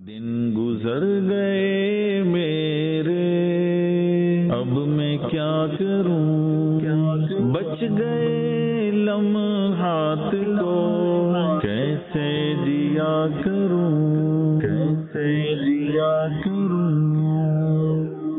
दिन गुजर गए मेरे, अब मैं क्या करूं, बच गए लम्हात को कैसे जिया करूं, कैसे जिया करूं।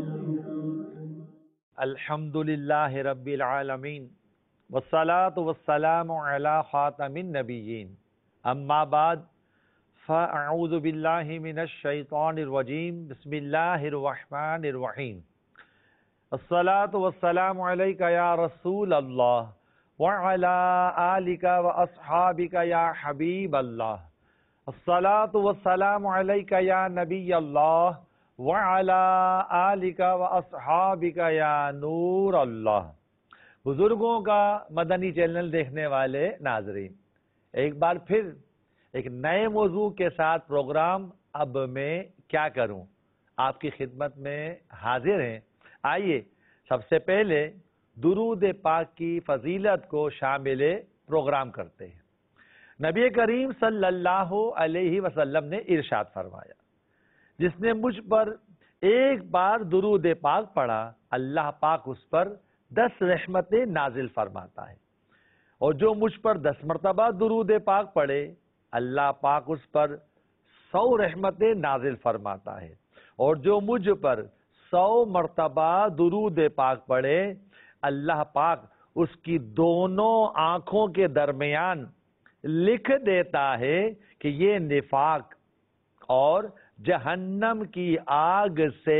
अल्हम्दुलिल्लाहि रब्बिल आलमीन वस्सलातु वस्सलामु अला खातमिन नबिय्यीन अम्मा बाद फ़अऊज़ु बिल्लाहि मिनश शैतानिर रजीम बिस्मिल्लाहिर रहमानिर रहीम अस्सलातु वस्सलामु अलैका या रसूल अल्लाह व अला आलिका व अस्हाबिका या हबीब अल्लाह अस्सलातु वस्सलामु अलैका या नबी अल्लाह व अला आलिका व अस्हाबिका या नूर अल्लाह। बुजुर्गों का मदनी चैनल देखने वाले नाजरीन, एक बार फिर एक नए मौजू के साथ प्रोग्राम अब मैं क्या करूं आपकी खिदमत में हाजिर हैं। आइए सबसे पहले दुरूद पाक की फजीलत को शामिल प्रोग्राम करते हैं। नबी करीम सल्लल्लाहु अलैहि वसल्लम ने इरशाद फरमाया, जिसने मुझ पर एक बार दुरूद पाक पढ़ा अल्लाह पाक उस पर 10 रहमतें नाजिल फरमाता है, और जो मुझ पर 10 मरतबा दुरूद पाक पढ़े अल्लाह पाक उस पर 100 रहमतें नाजिल फरमाता है, और जो मुझ पर 100 मरतबा दुरूद पाक पढ़े अल्लाह पाक उसकी दोनों आंखों के दरमियान लिख देता है कि ये निफाक और जहन्नम की आग से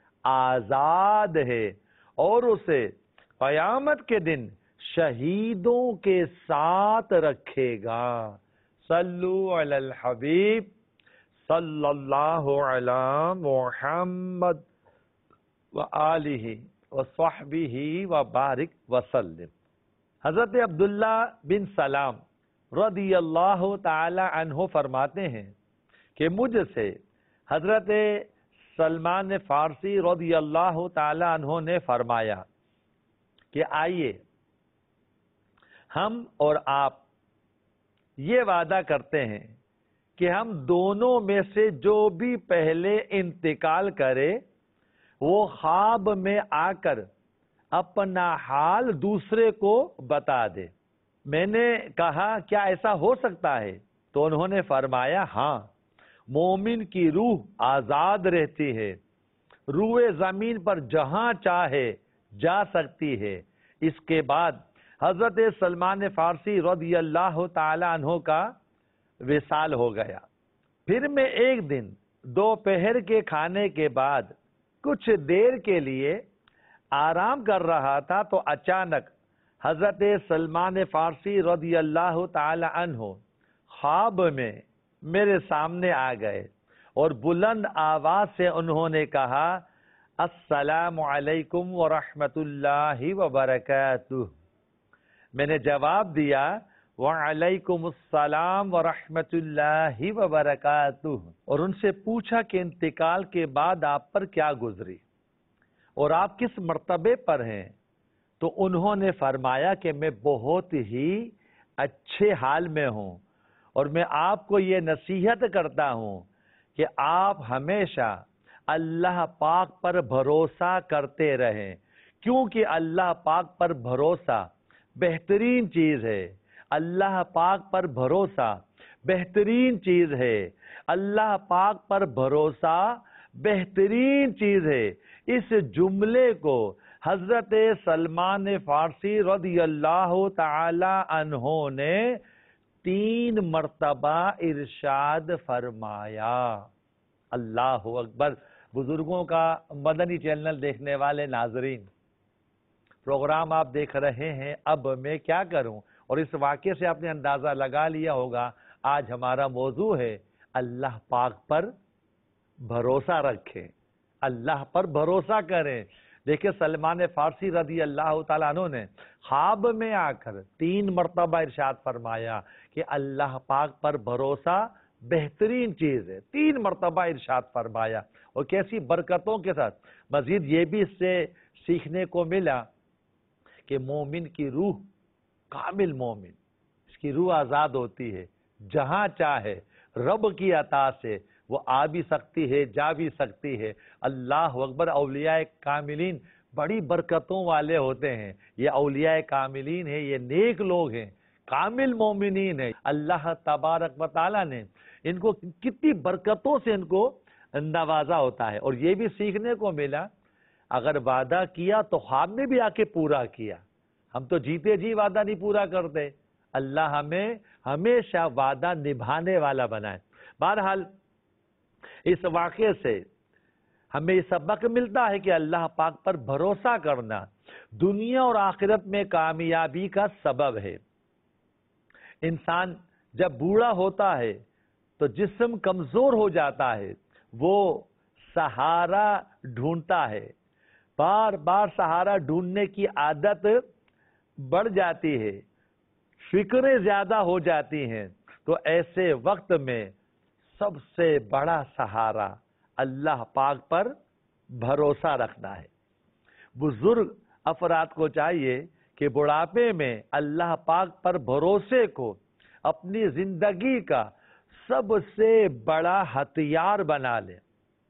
आजाद है, और उसे क़यामत के दिन शहीदों के साथ रखेगा। सल्लु अलल हबीब सल्लल्लाहु अला मुहम्मद व आलिहि व सहबिहि व बारिक वसल्लम। हजरत अब्दुल्ला बिन सलाम रदियल्लाहु ताला अन्हु फरमाते हैं कि मुझसे हजरत सलमान फारसी रदियल्लाहु ताला अन्हु ने फरमाया कि आइए हम और आप ये वादा करते हैं कि हम दोनों में से जो भी पहले इंतकाल करे वो ख्वाब में आकर अपना हाल दूसरे को बता दे। मैंने कहा क्या ऐसा हो सकता है? तो उन्होंने फरमाया हाँ, मोमिन की रूह आजाद रहती है, रूए जमीन पर जहां चाहे जा सकती है। इसके बाद हजरत सलमान फारसी रदियल्लाहु ताला अन्हु का विसाल हो गया। फिर मैं एक दिन दोपहर के खाने के बाद कुछ देर के लिए आराम कर रहा था, तो अचानक हजरत सलमान फारसी रदियल्लाहु ताला अन्हु ख्वाब में मेरे सामने आ गए और बुलंद आवाज से उन्होंने कहा, अस्सलामु अलैकुम व रहमतुल्लाहि व बरकातुहू। मैंने जवाब दिया वालेकुमुस्सलाम व रहमतुल्लाहि व बरकातुहू, और उनसे पूछा कि इंतकाल के बाद आप पर क्या गुजरी और आप किस मर्तबे पर हैं। तो उन्होंने फरमाया कि मैं बहुत ही अच्छे हाल में हूं, और मैं आपको ये नसीहत करता हूं कि आप हमेशा अल्लाह पाक पर भरोसा करते रहें, क्योंकि अल्लाह पाक पर भरोसा बेहतरीन चीज है। अल्लाह पाक पर भरोसा बेहतरीन चीज है। अल्लाह पाक पर भरोसा बेहतरीन चीज है। इस जुमले को हजरत सलमान फारसी रदियल्लाहु ताला अन्हु ने 3 मरतबा इरशाद फरमाया। अल्लाहु अकबर। बुजुर्गों का मदनी चैनल देखने वाले नाजरीन, प्रोग्राम आप देख रहे हैं अब मैं क्या करूं, और इस वाक्य से आपने अंदाजा लगा लिया होगा आज हमारा मौजू है अल्लाह पाक पर भरोसा रखें, अल्लाह पर भरोसा करें। देखिए सलमान फारसी रदी अल्लाह ताला अन्हु ने ख्वाब में आकर 3 मरतबा इरशाद फरमाया कि अल्लाह पाक पर भरोसा बेहतरीन चीज है। 3 मरतबा इरशाद फरमाया, और कैसी बरकतों के साथ। मजीद ये भी इससे सीखने को मिला कि मोमिन की रूह, कामिल मोमिन, इसकी रूह आजाद होती है, जहां चाहे रब की अता से وہ آ بھی سکتی ہے، جا بھی سکتی ہے۔ اللہ اکبر۔ اولیاء کاملین بڑی برکتوں والے ہوتے ہیں، یہ اولیاء کاملین ہیں، یہ نیک لوگ ہیں، کامل مومنین ہیں۔ اللہ تبارک و تعالیٰ نے ان کو کتنی برکتوں سے ان کو نوازا ہوتا ہے۔ اور یہ بھی سیکھنے کو ملا، اگر وعدہ کیا تو خواب میں بھی آ کے پورا کیا۔ ہم تو جیتے جی وعدہ نہیں پورا کرتے، اللہ ہمیں ہمیشہ وعدہ نبھانے والا بنائے۔ بہرحال اس واقعے سے ہمیں یہ سبق ملتا ہے کہ اللہ پاک پر بھروسہ کرنا دنیا اور آخرت میں کامیابی کا سبب ہے۔ انسان جب بوڑھا ہوتا ہے تو جسم کمزور ہو جاتا ہے، وہ سہارا ڈھونڈتا ہے، بار بار سہارا ڈھونڈنے کی عادت بڑھ جاتی ہے، فکریں زیادہ ہو جاتی ہیں۔ تو ایسے وقت میں سب سے بڑا سہارا اللہ پاک پر بھروسہ رکھنا ہے۔ بزرگ افراد کو چاہیے کہ بڑھاپے میں اللہ پاک پر بھروسے کو اپنی زندگی کا سب سے بڑا ہتھیار بنا لے۔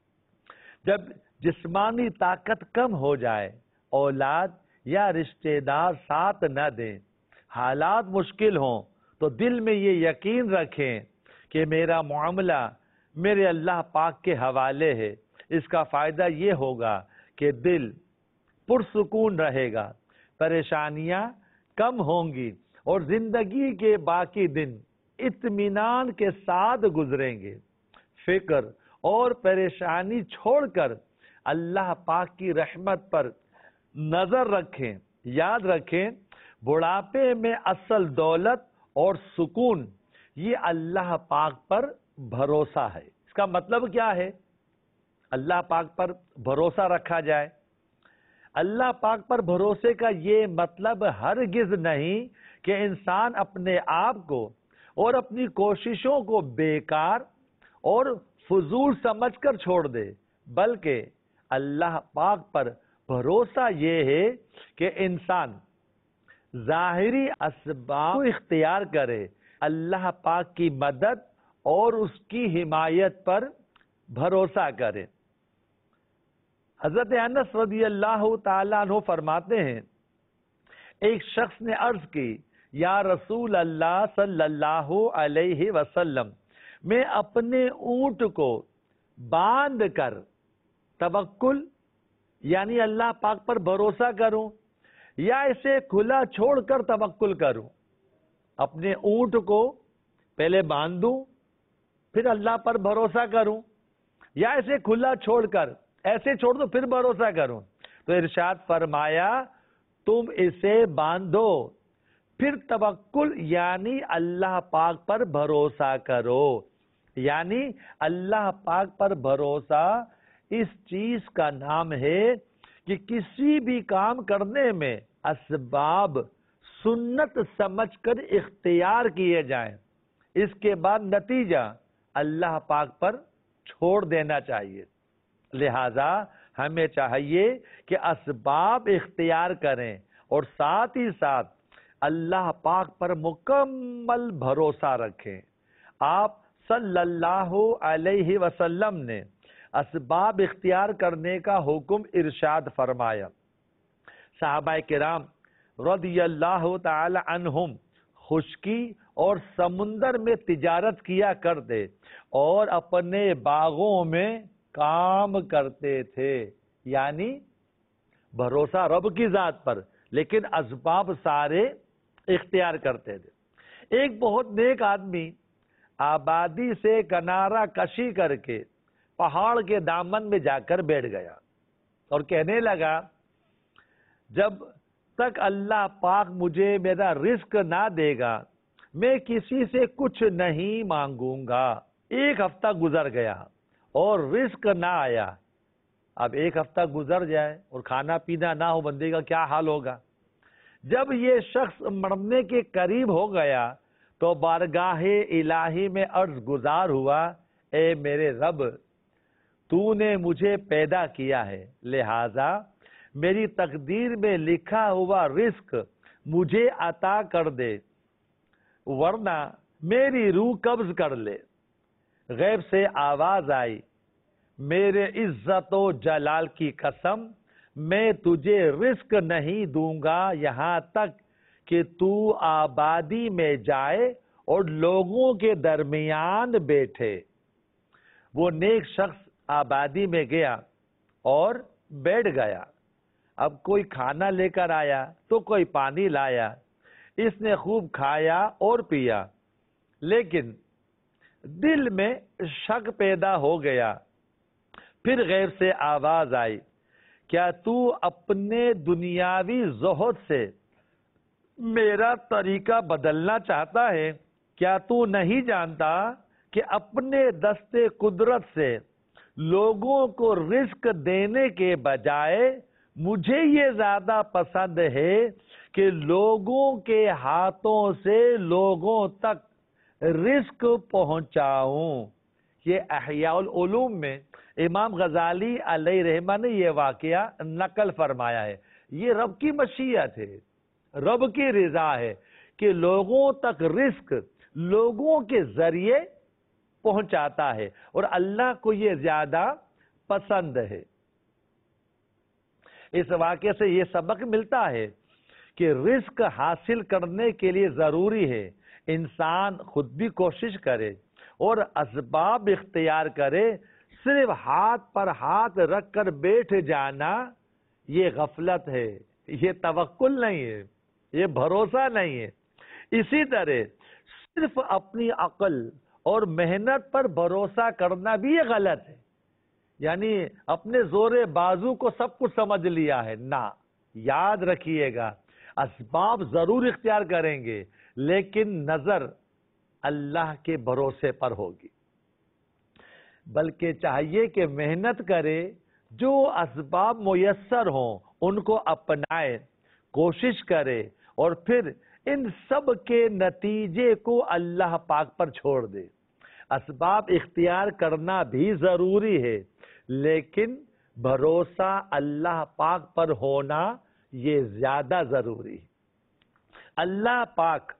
جب جسمانی طاقت کم ہو جائے، اولاد یا رشتہ دار ساتھ نہ دیں، حالات مشکل ہوں، تو دل میں یہ یقین رکھیں کہ میرا معاملہ میرے اللہ پاک کے حوالے ہے۔ اس کا فائدہ یہ ہوگا کہ دل پرسکون رہے گا، پریشانیاں کم ہوں گی اور زندگی کے باقی دن اطمینان کے ساتھ گزریں گے۔ فکر اور پریشانی چھوڑ کر اللہ پاک کی رحمت پر نظر رکھیں۔ یاد رکھیں، بڑھاپے میں اصل دولت اور سکون یہ اللہ پاک پر بھروسہ ہے۔ اس کا مطلب کیا ہے؟ اللہ پاک پر بھروسہ رکھا جائے۔ اللہ پاک پر بھروسے کا یہ مطلب ہرگز نہیں کہ انسان اپنے آپ کو اور اپنی کوششوں کو بیکار اور فضول سمجھ کر چھوڑ دے، بلکہ اللہ پاک پر بھروسہ یہ ہے کہ انسان ظاہری اسباب اختیار کرے، اللہ پاک کی مدد اور اس کی حمایت پر بھروسہ کرے۔ حضرت انس رضی اللہ تعالیٰ عنہ فرماتے ہیں، ایک شخص نے عرض کی، یا رسول اللہ صلی اللہ علیہ وسلم، میں اپنے اونٹ کو باندھ کر توکل یعنی اللہ پاک پر بھروسہ کروں یا اسے کھلا چھوڑ کر توکل کروں؟ اپنے اونٹ کو پہلے باندھوں پھر اللہ پر بھروسہ کروں یا اسے کھلا چھوڑ کر ایسے چھوڑ دو پھر بھروسہ کروں؟ تو ارشاد فرمایا، تم اسے باندھو پھر توکل یعنی اللہ پاک پر بھروسہ کرو۔ یعنی اللہ پاک پر بھروسہ اس چیز کا نام ہے کہ کسی بھی کام کرنے میں اسباب سنت سمجھ کر اختیار کیے جائیں، اس کے بعد نتیجہ اللہ پاک پر چھوڑ دینا چاہیے۔ لہذا ہمیں چاہیے کہ اسباب اختیار کریں اور ساتھ ہی ساتھ اللہ پاک پر مکمل بھروسہ رکھیں۔ آپ صلی اللہ علیہ وسلم نے اسباب اختیار کرنے کا حکم ارشاد فرمایا۔ صحابہ کرام رضی اللہ تعالی عنہم خشکی اور سمندر میں تجارت کیا کرتے اور اپنے باغوں میں کام کرتے تھے، یعنی بھروسہ رب کی ذات پر، لیکن اسباب سارے اختیار کرتے تھے۔ ایک بہت نیک آدمی آبادی سے کنارہ کشی کر کے پہاڑ کے دامن میں جا کر بیٹھ گیا اور کہنے لگا، جب تک اللہ پاک مجھے میرا رزق نہ دے گا میں کسی سے کچھ نہیں مانگوں گا۔ ایک ہفتہ گزر گیا اور رزق نہ آیا۔ اب ایک ہفتہ گزر جائے اور کھانا پینا نہ ہو، بندے کا کیا حال ہوگا؟ جب یہ شخص مرنے کے قریب ہو گیا تو بارگاہ الہی میں عرض گزار ہوا، اے میرے رب، تو نے مجھے پیدا کیا ہے، لہذا میری تقدیر میں لکھا ہوا رزق مجھے عطا کر دے، ورنہ میری روح قبض کر لے۔ غیب سے آواز آئی، میرے عزت و جلال کی قسم، میں تجھے رزق نہیں دوں گا یہاں تک کہ تو آبادی میں جائے اور لوگوں کے درمیان بیٹھے۔ وہ نیک شخص آبادی میں گیا اور بیٹھ گیا۔ اب کوئی کھانا لے کر آیا تو کوئی پانی لایا، اس نے خوب کھایا اور پیا، لیکن دل میں شک پیدا ہو گیا۔ پھر غیب سے آواز آئی، کیا تو اپنے دنیاوی زہد سے میرا طریقہ بدلنا چاہتا ہے؟ کیا تو نہیں جانتا کہ اپنے دست قدرت سے لوگوں کو رزق دینے کے بجائے مجھے یہ زیادہ پسند ہے کہ لوگوں کے ہاتھوں سے لوگوں تک رزق پہنچاؤں۔ یہ احیاء العلوم میں امام غزالی علیہ رحمہ نے یہ واقعہ نقل فرمایا ہے۔ یہ رب کی مشیت ہے، رب کی رضا ہے کہ لوگوں تک رزق لوگوں کے ذریعے پہنچاتا ہے، اور اللہ کو یہ زیادہ پسند ہے۔ اس واقعے سے یہ سبق ملتا ہے کہ رزق حاصل کرنے کے لیے ضروری ہے انسان خود بھی کوشش کرے اور اسباب اختیار کرے۔ صرف ہاتھ پر ہاتھ رکھ کر بیٹھ جانا یہ غفلت ہے، یہ توکل نہیں ہے، یہ بھروسہ نہیں ہے۔ اسی طرح صرف اپنی عقل اور محنت پر بھروسہ کرنا بھی یہ غلط ہے، یعنی اپنے زور بازو کو سب کچھ سمجھ لیا ہے، نہ، یاد رکھیے گا اسباب ضرور اختیار کریں گے لیکن نظر اللہ کے بھروسے پر ہوگی، بلکہ چاہیے کہ محنت کرے، جو اسباب میسر ہوں ان کو اپنائے، کوشش کرے اور پھر ان سب کے نتیجے کو اللہ پاک پر چھوڑ دے۔ اسباب اختیار کرنا بھی ضروری ہے لیکن بھروسہ اللہ پاک پر ہونا یہ زیادہ ضروری ہے۔ اللہ پاک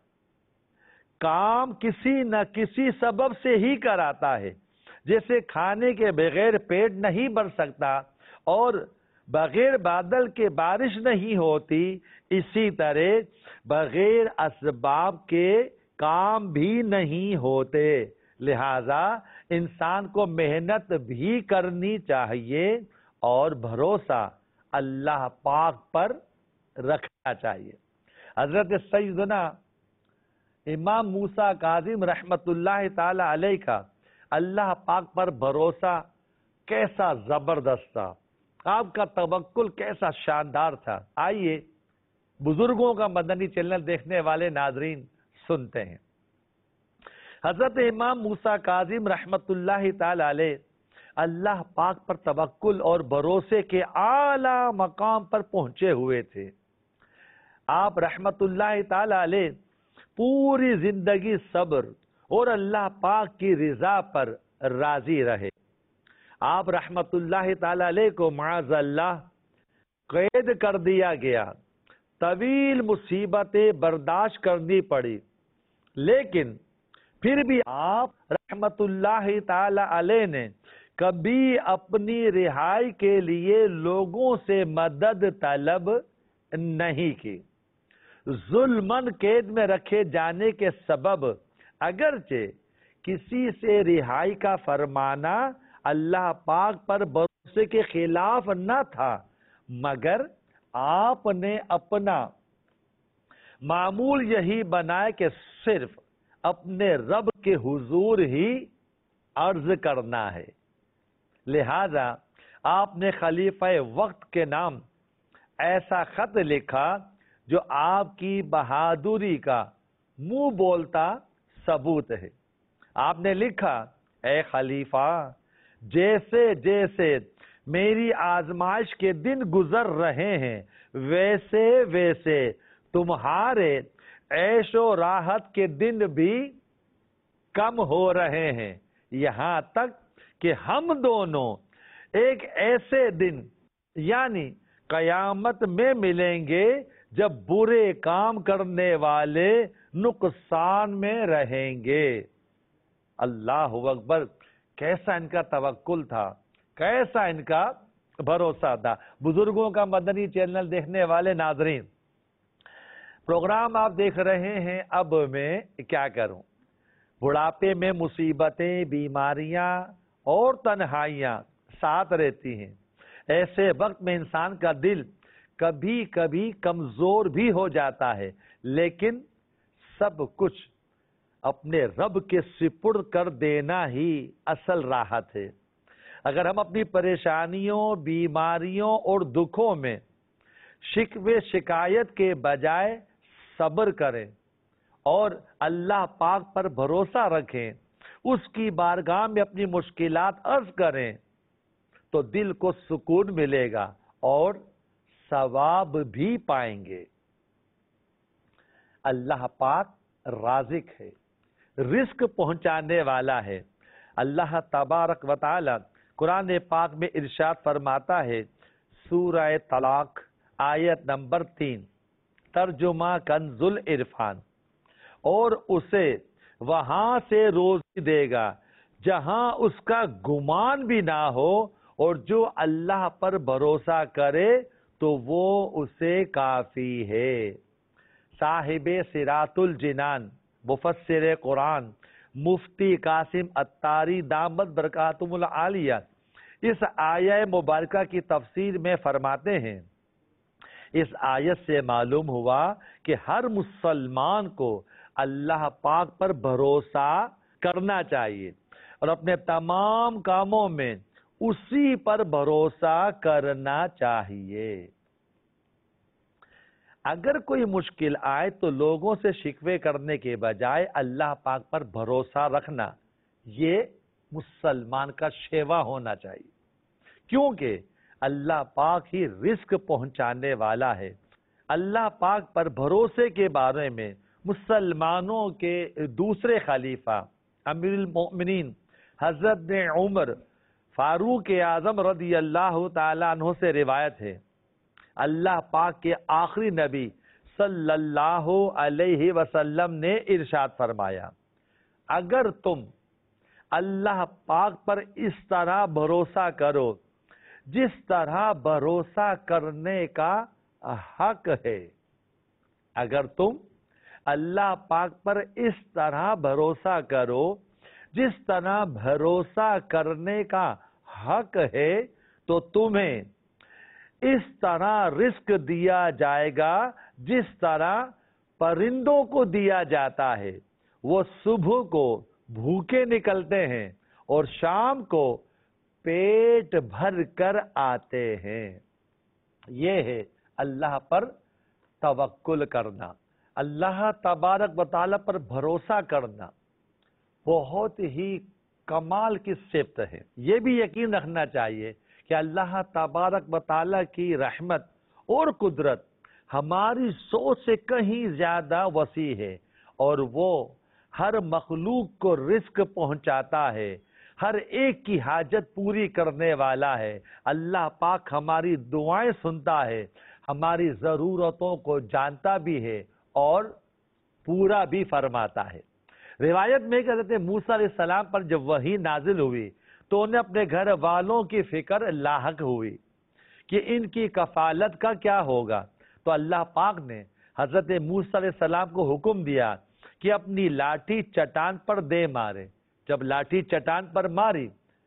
کام کسی نہ کسی سبب سے ہی کراتا ہے، جیسے کھانے کے بغیر پیٹ نہیں بھر سکتا اور بغیر بادل کے بارش نہیں ہوتی، اسی طرح بغیر اسباب کے کام بھی نہیں ہوتے۔ لہذا انسان کو محنت بھی کرنی چاہیے اور بھروسہ اللہ پاک پر رکھنا چاہیے۔ حضرت سیدنا امام موسیٰ کاظم رحمت اللہ تعالی علیہ کا اللہ پاک پر بھروسہ کیسا زبردست تھا، آپ کا توکل کیسا شاندار تھا۔ آئیے بزرگوں کا مدنی چینل دیکھنے والے ناظرین سنتے ہیں۔ حضرت امام موسیٰ کاظم رحمت اللہ تعالی علیہ اللہ پاک پر توکل اور بھروسے کے اعلیٰ مقام پر پہنچے ہوئے تھے۔ آپ رحمت اللہ تعالی علیہ پوری زندگی صبر اور اللہ پاک کی رضا پر راضی رہے۔ آپ رحمت اللہ تعالی علیہ کو معاذ اللہ قید کر دیا گیا، طویل مصیبتیں برداشت کرنی پڑی، لیکن پھر بھی آپ رحمت اللہ تعالی علیہ نے کبھی اپنی رہائی کے لیے لوگوں سے مدد طلب نہیں کی۔ ظلماً قید میں رکھے جانے کے سبب اگرچہ کسی سے رہائی کا فرمانا اللہ پاک پر بھروسے کے خلاف نہ تھا، مگر آپ نے اپنا معمول یہی بنایا کہ صرف اپنے رب کے حضور ہی عرض کرنا ہے۔ لہذا آپ نے خلیفہ وقت کے نام ایسا خط لکھا جو آپ کی بہادری کا منہ بولتا ثبوت ہے۔ آپ نے لکھا، اے خلیفہ، جیسے جیسے میری آزمائش کے دن گزر رہے ہیں ویسے ویسے تمہارے عیش و راحت کے دن بھی کم ہو رہے ہیں، یہاں تک کہ ہم دونوں ایک ایسے دن یعنی قیامت میں ملیں گے جب برے کام کرنے والے نقصان میں رہیں گے۔ اللہ اکبر۔ कैसा इनका तवक्कुल था, कैसा इनका भरोसा था। बुजुर्गों का मदनी चैनल देखने वाले नाजरीन, प्रोग्राम आप देख रहे हैं अब मैं क्या करूं। बुढ़ापे में मुसीबतें, बीमारियां और तन्हाइयां साथ रहती हैं। ऐसे वक्त में इंसान का दिल कभी कभी कमजोर भी हो जाता है, लेकिन सब कुछ अपने रब के सिपुर्द कर देना ही असल राहत है। अगर हम अपनी परेशानियों, बीमारियों और दुखों में शिकवे शिकायत के बजाय सब्र करें और अल्लाह पाक पर भरोसा रखें, उसकी बारगाह में अपनी मुश्किलात अर्ज करें, तो दिल को सुकून मिलेगा और सवाब भी पाएंगे। अल्लाह पाक राज़िक है, रिस्क पहुंचाने वाला है। अल्लाह तबारक व तआला कुरान पाक में इरशाद फरमाता है, सूरह तलाक आयत नंबर 3, तर्जुमा कंजुल इरफान, और उसे वहां से रोजी देगा जहां उसका गुमान भी ना हो, और जो अल्लाह पर भरोसा करे तो वो उसे काफी है। साहिबे सिरातुल जिनान मुफस्सिर कुरान मुफ्ती कासिम अत्तारी दामत बरकातुहुल आलिया इस आयत मुबारका की तफसीर में फरमाते हैं, इस आयत से मालूम हुआ कि हर मुसलमान को अल्लाह पाक पर भरोसा करना चाहिए और अपने तमाम कामों में उसी पर भरोसा करना चाहिए। अगर कोई मुश्किल आए तो लोगों से शिकवे करने के बजाय अल्लाह पाक पर भरोसा रखना, ये मुसलमान का शेवा होना चाहिए, क्योंकि अल्लाह पाक ही रिस्क पहुंचाने वाला है। अल्लाह पाक पर भरोसे के बारे में मुसलमानों के दूसरे खलीफा अमीरुल मोमिनीन हजरत उमर फारूक आजम रदी अल्लाह ताला अन्हु से रिवायत है, अल्लाह पाक के आखिरी नबी सल्लल्लाहु अलैहि वसल्लम ने इरशाद फरमाया, अगर तुम अल्लाह पाक पर इस तरह भरोसा करो जिस तरह भरोसा करने का हक है, अगर तुम अल्लाह पाक पर इस तरह भरोसा करो जिस तरह भरोसा करने का हक है, तो तुम्हें इस तरह रिस्क दिया जाएगा जिस तरह परिंदों को दिया जाता है। वो सुबह को भूखे निकलते हैं और शाम को पेट भर कर आते हैं। ये है अल्लाह पर तवक्कुल करना, अल्लाह तबारक व तआला पर भरोसा करना बहुत ही कमाल की सिफ्त है। ये भी यकीन रखना चाहिए कि अल्लाह तबारक व तआला की रहमत और कुदरत हमारी सोच से कहीं ज्यादा वसी है और वो हर मखलूक को रिस्क पहुंचाता है, हर एक की हाजत पूरी करने वाला है। अल्लाह पाक हमारी दुआएं सुनता है, हमारी जरूरतों को जानता भी है और पूरा भी फरमाता है। रिवायत में हज़रत मूसा अलैहिस्सलाम पर जब वही नाजिल हुई तो उन्हें अपने घर वालों की फिक्र लाहक हुई कि इनकी कफालत का क्या होगा। तो अल्लाह पाक ने हजरत मूसा अलैहिस्सलाम को हुक्म दिया कि अपनी लाठी चट्टान पर दे मारे। जब लाठी चट्टान पर मारी,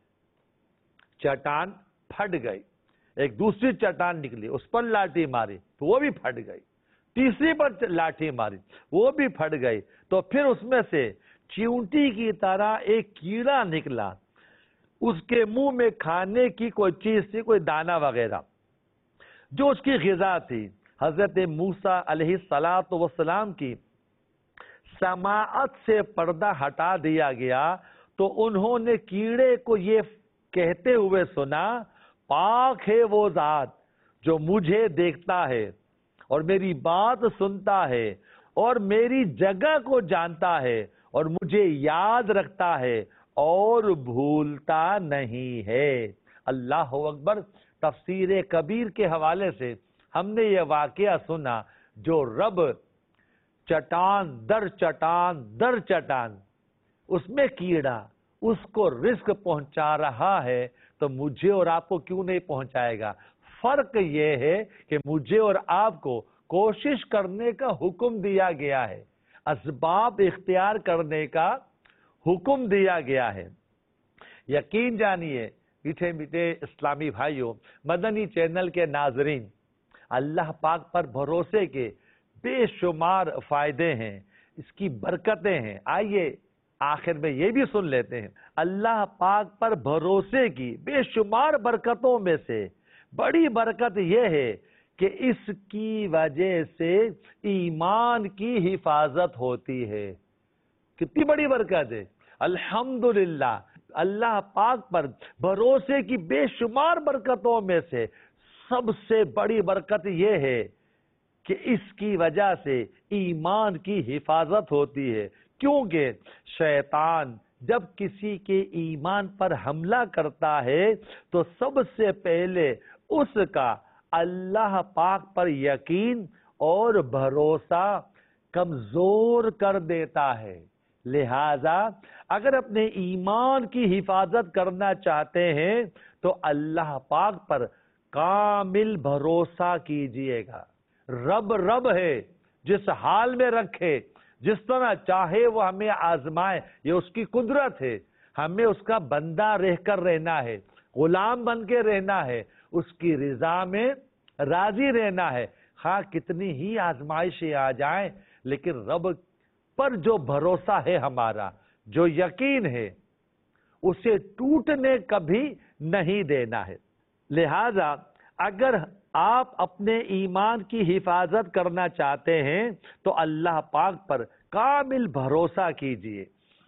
चट्टान फट गई, एक दूसरी चट्टान निकली, उस पर लाठी मारी तो वो भी फट गई, तीसरी पर लाठी मारी वो भी फट गई। तो फिर उसमें से चींटी की तरह एक कीड़ा निकला, उसके मुंह में खाने की कोई चीज थी, कोई दाना वगैरह जो उसकी ग़िज़ा थी। हजरत मूसा अलैहिस्सलातु वस्सलाम की समाअत से पर्दा हटा दिया गया तो उन्होंने कीड़े को ये कहते हुए सुना, पाक है वो जात जो मुझे देखता है और मेरी बात सुनता है और मेरी जगह को जानता है और मुझे याद रखता है और भूलता नहीं है। अल्लाह अकबर। तफसीर कबीर के हवाले से हमने ये वाकया सुना, जो रब चट्टान दर चट्टान दर चट्टान, उसमें कीड़ा اس کو رزق پہنچا رہا ہے تو مجھے اور آپ کو کیوں نہیں پہنچائے گا؟ فرق یہ ہے کہ مجھے اور آپ کو کوشش کرنے کا حکم دیا گیا ہے، اسباب اختیار کرنے کا حکم دیا گیا ہے۔ یقین جانیے میٹھے میٹھے اسلامی بھائیوں، مدنی چینل کے ناظرین، اللہ پاک پر بھروسے کے بے شمار فائدے ہیں، اس کی برکتیں ہیں۔ آئیے آخر میں یہ بھی سن لیتے ہیں، اللہ پاک پر بھروسے کی بے شمار برکتوں میں سے بڑی برکت یہ ہے کہ اس کی وجہ سے ایمان کی حفاظت ہوتی ہے۔ کتنی بڑی برکت ہے! الحمدللہ، اللہ پاک پر بھروسے کی بے شمار برکتوں میں سے سب سے بڑی برکت یہ ہے کہ اس کی وجہ سے ایمان کی حفاظت ہوتی ہے، کیونکہ شیطان جب کسی کے ایمان پر حملہ کرتا ہے تو سب سے پہلے اس کا اللہ پاک پر یقین اور بھروسہ کمزور کر دیتا ہے۔ لہذا اگر اپنے ایمان کی حفاظت کرنا چاہتے ہیں تو اللہ پاک پر کامل بھروسہ کیجئے گا۔ رب ہے، جس حال میں رکھے، جس طرح چاہے وہ ہمیں آزمائے، یہ اس کی قدرت ہے۔ ہمیں اس کا بندہ رہ کر رہنا ہے، غلام بن کے رہنا ہے، اس کی رضا میں راضی رہنا ہے، خواہ کتنی ہی آزمائشیں آ جائیں، لیکن رب پر جو بھروسہ ہے ہمارا، جو یقین ہے، اسے ٹوٹنے کبھی نہیں دینا ہے۔ لہذا اگر آپ اپنے ایمان کی حفاظت کرنا چاہتے ہیں تو اللہ پاک پر کامل بھروسہ کیجئے۔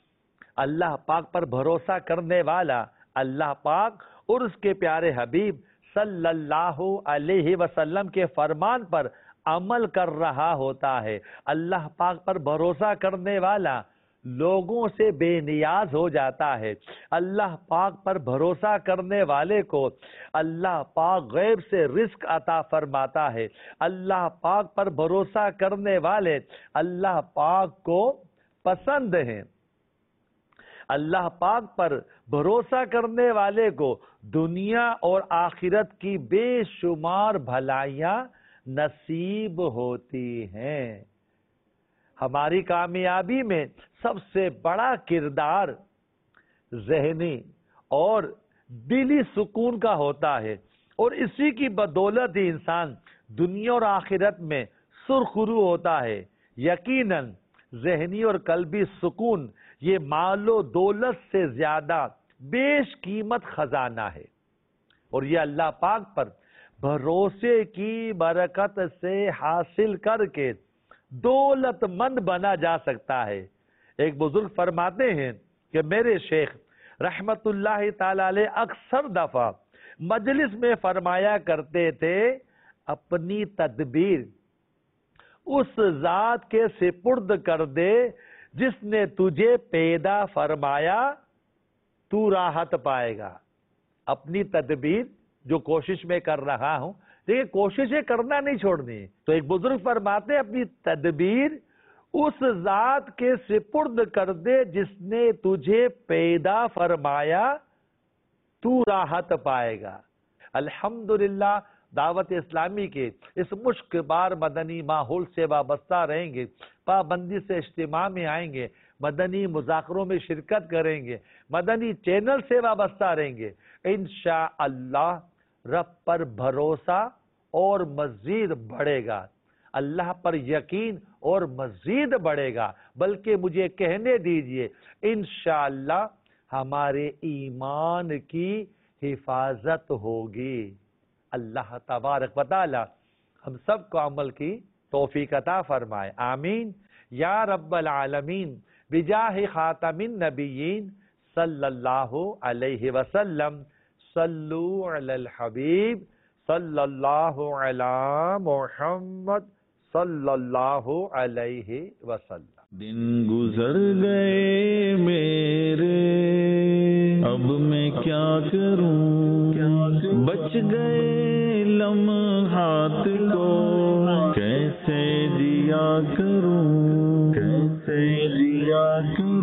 اللہ پاک پر بھروسہ کرنے والا اللہ پاک اور اس کے پیارے حبیب صلی اللہ علیہ وسلم کے فرمان پر عمل کر رہا ہوتا ہے۔ اللہ پاک پر بھروسہ کرنے والا لوگوں سے بے نیاز ہو جاتا ہے۔ اللہ پاک پر بھروسہ کرنے والے کو اللہ پاک غیب سے رزق عطا فرماتا ہے۔ اللہ پاک پر بھروسہ کرنے والے اللہ پاک کو پسند ہیں۔ اللہ پاک پر بھروسہ کرنے والے کو دنیا اور آخرت کی بے شمار بھلائیاں نصیب ہوتی ہیں۔ ہماری کامیابی میں سب سے بڑا کردار ذہنی اور دلی سکون کا ہوتا ہے، اور اسی کی بدولت ہی انسان دنیا اور آخرت میں سرخرو ہوتا ہے۔ یقیناً ذہنی اور قلبی سکون یہ مال و دولت سے زیادہ بیش قیمت خزانہ ہے، اور یہ اللہ پاک پر بھروسے کی برکت سے حاصل کر کے دولت مند بنا جا سکتا ہے۔ ایک بزرگ فرماتے ہیں کہ میرے شیخ رحمت اللہ تعالی علیہ اکثر دفعہ مجلس میں فرمایا کرتے تھے، اپنی تدبیر اس ذات کے سپرد کر دے جس نے تجھے پیدا فرمایا، تو راحت پائے گا۔ اپنی تدبیر جو کوشش میں کر رہا ہوں، دیکھیں کوششیں کرنا نہیں چھوڑنی۔ تو ایک بزرگ فرماتے ہیں اپنی تدبیر اس ذات کے سپرد کر دے جس نے تجھے پیدا فرمایا، تو راحت پائے گا۔ الحمدللہ دعوت اسلامی کے اس مشک بار مدنی ماحول سے وابستہ رہیں گے، پابندی سے اجتماع میں آئیں گے، مدنی مذاکروں میں شرکت کریں گے، مدنی چینل سے وابستہ رہیں گے، انشاءاللہ رب پر بھروسہ اور مزید بڑھے گا، اللہ پر یقین اور مزید بڑھے گا۔ بلکہ مجھے کہنے دیجئے انشاءاللہ ہمارے ایمان کی حفاظت ہوگی۔ اللہ تبارک و تعالی ہم سب کو عمل کی توفیق عطا فرمائے، آمین یا رب العالمین، بجاہ خاتم النبیین صلی اللہ علیہ وسلم۔ صلو علی الحبیب صلی اللہ علی محمد صلی اللہ علیہ وسلم۔ دن گزر گئے میرے، اب میں کیا کروں، بچ گئے لمحات کو کیسے جیا کروں، کیسے جیا کروں۔